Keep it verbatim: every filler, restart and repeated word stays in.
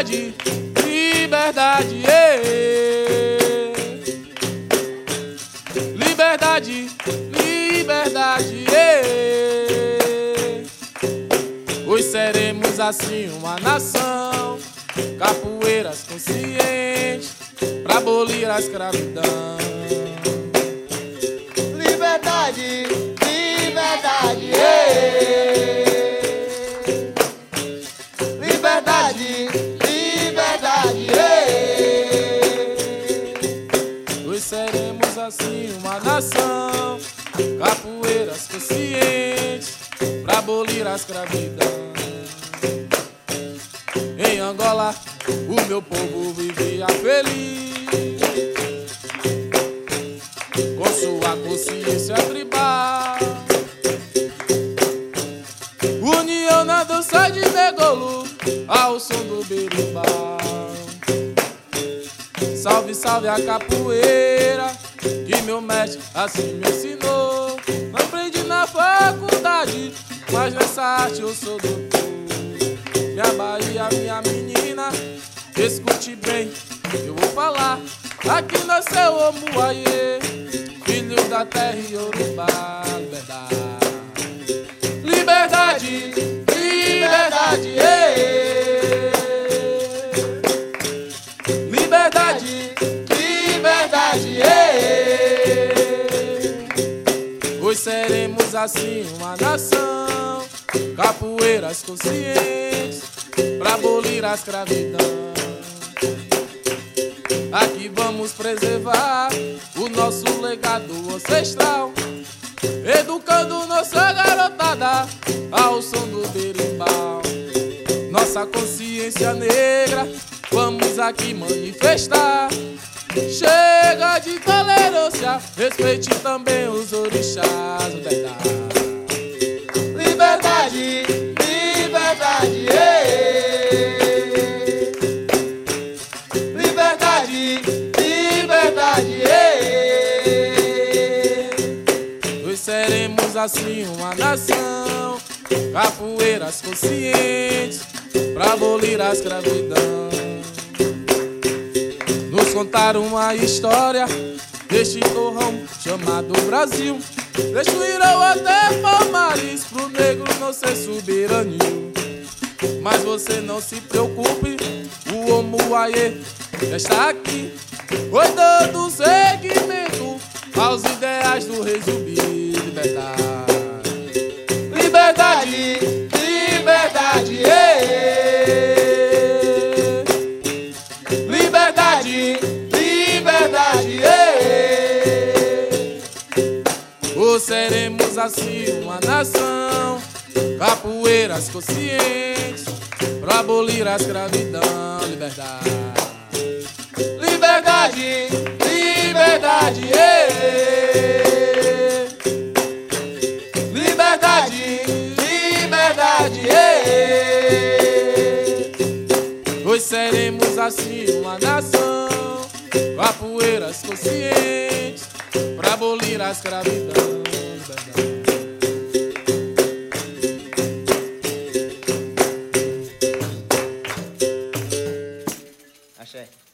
Liberdade, liberdade, ê. Liberdade, liberdade, ê. Hoje seremos assim uma nação, capoeiras conscientes pra abolir a escravidão. Liberdade, liberdade, ê. Liberdade, liberdade, ê. Hoje seremos assim uma nação, capoeiras conscientes pra abolir a escravidão. Em Angola, o meu povo vivia feliz, com sua consciência tribal. União na dança de negolo, ao som do berimbau. Salve, salve a capoeira, que meu mestre assim me ensinou. Não aprendi na faculdade, mas nessa arte eu sou doutor. Minha Bahia, minha menina, escute bem, eu vou falar. Aqui nasceu o Omuaie, filho da terra Yorubá. Liberdade, liberdade, liberdade, ê. Liberdade, liberdade, ê. Hoje seremos assim uma nação, capoeiras conscientes pra abolir a escravidão. Aqui vamos preservar o nosso legado ancestral, educando nossa garotada ao som do berimbau. Nossa consciência negra vamos aqui manifestar. Chega de tolerância, respeite também os orixás. Liberdade, liberdade, ê. Liberdade, liberdade, ê. Hoje seremos assim uma nação, capoeiras conscientes pra abolir a escravidão. Nos contaram uma história deste torrão chamado Brasil. Destruíram até Palmares pro negro não ser soberanio. Mas você não se preocupe, o Omuaie está aqui, foi dando seguimento aos ideais do Rei Zumbi. Liberdade, liberdade, liberdade, ê. Liberdade, liberdade, ê. Ou seremos assim uma nação, capoeiras conscientes pra abolir a escravidão. Liberdade, liberdade, liberdade, ê. Liberdade, liberdade, ê. Hoje seremos assim uma nação, capoeiras conscientes pra abolir a escravidão. Axé.